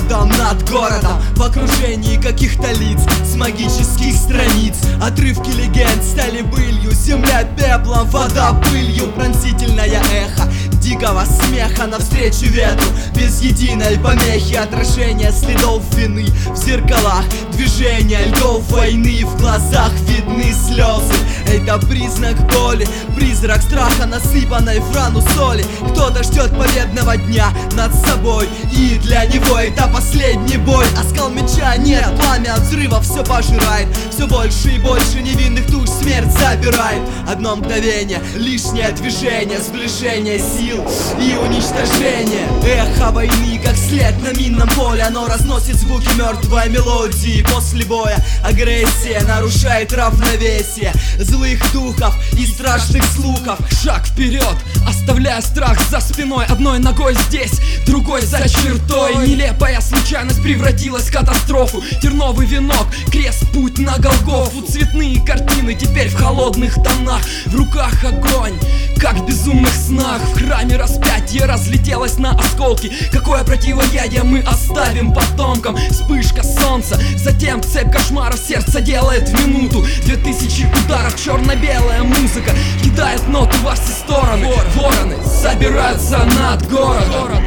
чудом над городом, в окружении каких-то лиц с магических страниц. Отрывки легенд стали былью, земля пеплом, вода пылью. Пронзительное эхо дикого смеха навстречу ветру, без единой помехи. Отражение следов вины в зеркалах, движения льдов войны. В глазах видны слезы, это признак боли, призрак страха, насыпанной в рану соли. Кто-то ждет победного дня над собой, и для него это последний бой. Оскал меча нет, пламя от взрыва все пожирает, все больше и больше невинных душ смерть забирает. Одно мгновение, лишнее движение, сближение сил и уничтожение. Эхо войны, как след на минном поле, оно разносит звуки мертвой мелодии. После боя агрессия нарушает равновесие злых духов и страшных слухов. Шаг вперед, оставляя страх за спиной. Одной ногой здесь, другой за чертой. Нелепая случайность превратилась в катастрофу. Терновый венок, крест, путь на Голгофу. Цветные картины теперь в холодных тонах. В руках огонь, как в безумных снах. В храме распятие разлетелось на осколки. Какое противоядие мы оставим потомкам? Вспышка солнца, затем цепь кошмаров. Сердце делает в минуту 2000 ударов. Черно-белая музыка кидает ноты во все стороны. Вороны собираются над городом.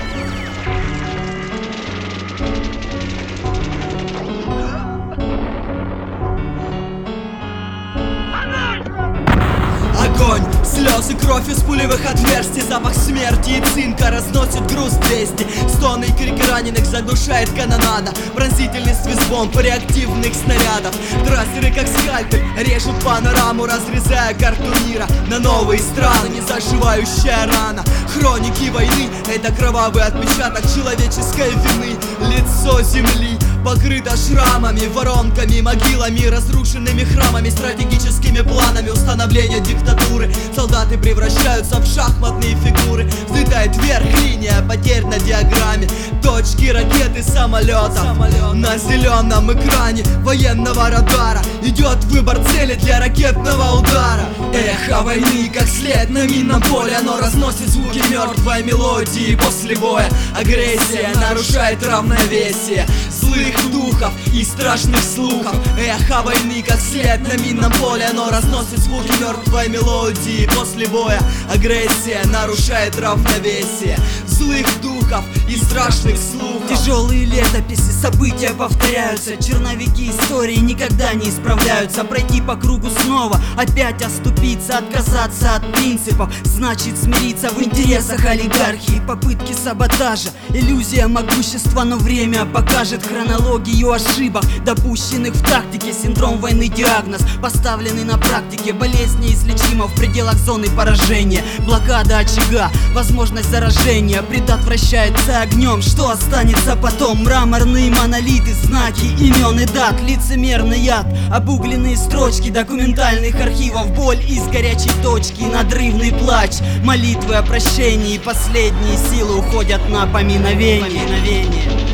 Огонь, слезы, кровь из пулевых отверстий. Запах смерти и цинка разносит груз 200. Стоны и крики раненых заглушает канонада. Пронзительный свист бомб, реактивных снарядов. Трассеры как скальпель режут панораму, разрезая карту мира на новые страны. Незаживающая рана хроники войны — это кровавый отпечаток человеческой вины. Лицо земли покрыто шрамами, воронками, могилами, разрушенными храмами, стратегическими планами установления диктатуры. Солдаты превращаются в шахматные фигуры. Взлетает вверх линия потерь на диаграмме. Точки ракеты самолета на зеленом экране военного радара. Идет выбор цели для ракетного удара. Эхо войны, как след на минном поле, оно разносит звуки мертвой мелодии. После боя агрессия нарушает равновесие злых духов и страшных слухов. Эхо войны, как след на минном поле, оно разносит звуки мертвой мелодии. После боя агрессия нарушает равновесие злых духов и страшных слухов. Тяжелые летописи, события повторяются. Черновики истории никогда не исправляются. Пройти по кругу снова, опять оступиться, отказаться от принципов значит смириться в интересах олигархии. Попытки саботажа, иллюзия могущества, но время покажет хронологию ошибок, допущенных в тактике. Синдром войны, диагноз, поставленный на практике. Болезнь неизлечима в пределах зоны поражения. Блокада очага, возможность заражения предотвращается огнем. Что останется потом? Мраморные монолиты, знаки имен и дат, лицемерный яд, обугленные строчки документальных архивов. Боль из горячей точки, надрывный плач, молитвы о прощении. Последние силы уходят на поминовение.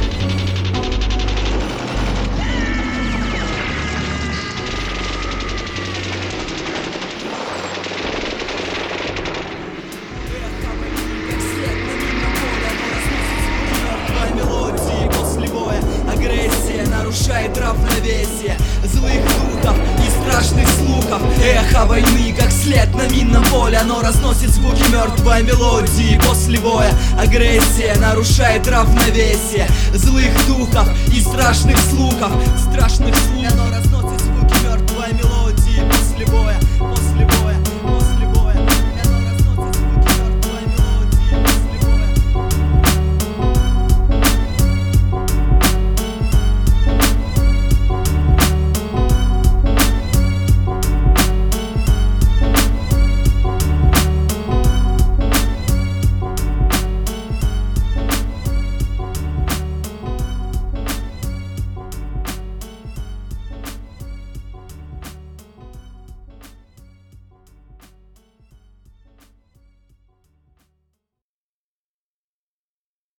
Нарушает равновесие злых духов и страшных слухов. Эхо войны, как след на минном поле, оно разносит звуки мертвой мелодии. После боя агрессия нарушает равновесие злых духов и страшных слухов. Оно разносит звуки мертвой мелодии. После боя